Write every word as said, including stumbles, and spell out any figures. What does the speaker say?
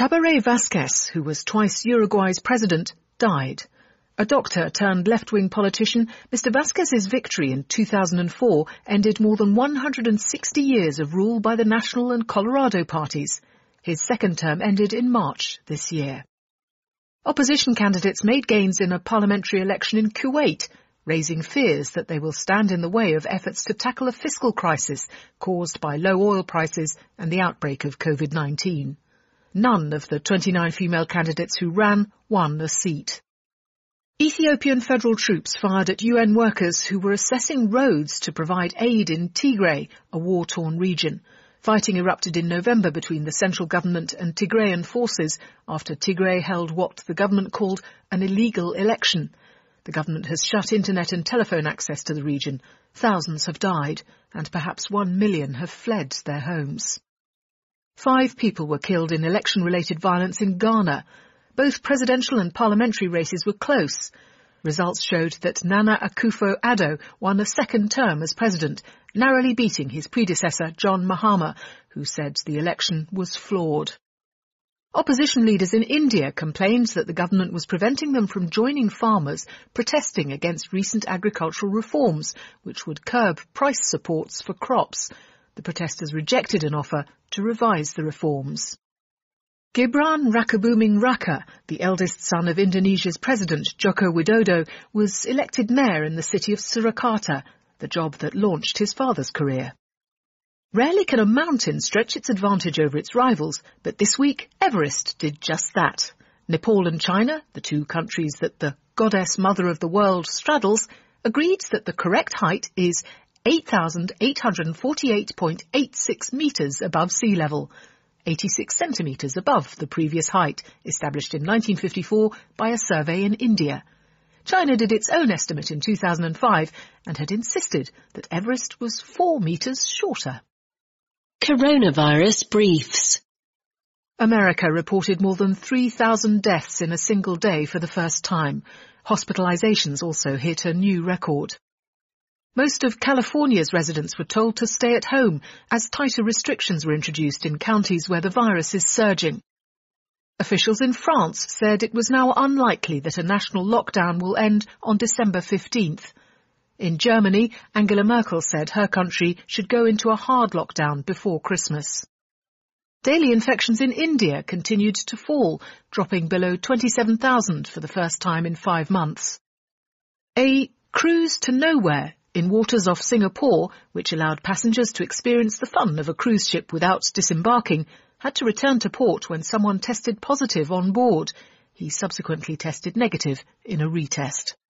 Tabaré Vázquez, who was twice Uruguay's president, died. A doctor turned left-wing politician, Mister Vázquez's victory in two thousand four ended more than one hundred sixty years of rule by the National and Colorado parties. His second term ended in March this year. Opposition candidates made gains in a parliamentary election in Kuwait, raising fears that they will stand in the way of efforts to tackle a fiscal crisis caused by low oil prices and the outbreak of COVID nineteen. None of the twenty-nine female candidates who ran won a seat. Ethiopian federal troops fired at U N workers who were assessing roads to provide aid in Tigray, a war-torn region. Fighting erupted in November between the central government and Tigrayan forces after Tigray held what the government called an illegal election. The government has shut internet and telephone access to the region. Thousands have died, and perhaps one million have fled their homes. Five people were killed in election-related violence in Ghana. Both presidential and parliamentary races were close. Results showed that Nana Akufo-Addo won a second term as president, narrowly beating his predecessor John Mahama, who said the election was flawed. Opposition leaders in India complained that the government was preventing them from joining farmers protesting against recent agricultural reforms, which would curb price supports for crops. The protesters rejected an offer to revise the reforms. Gibran Rakabuming Raka, the eldest son of Indonesia's President Joko Widodo, was elected mayor in the city of Surakarta, the job that launched his father's career. Rarely can a mountain stretch its advantage over its rivals, but this week Everest did just that. Nepal and China, the two countries that the goddess mother of the world straddles, agreed that the correct height is eight thousand eight hundred forty-eight point eight six metres above sea level, eighty-six centimetres above the previous height, established in nineteen fifty-four by a survey in India. China did its own estimate in two thousand five and had insisted that Everest was four metres shorter. Coronavirus briefs. America reported more than three thousand deaths in a single day for the first time. Hospitalizations also hit a new record. Most of California's residents were told to stay at home as tighter restrictions were introduced in counties where the virus is surging. Officials in France said it was now unlikely that a national lockdown will end on December fifteenth. In Germany, Angela Merkel said her country should go into a hard lockdown before Christmas. Daily infections in India continued to fall, dropping below twenty-seven thousand for the first time in five months. A cruise to nowhere in waters off Singapore, which allowed passengers to experience the fun of a cruise ship without disembarking, had to return to port when someone tested positive on board. He subsequently tested negative in a retest.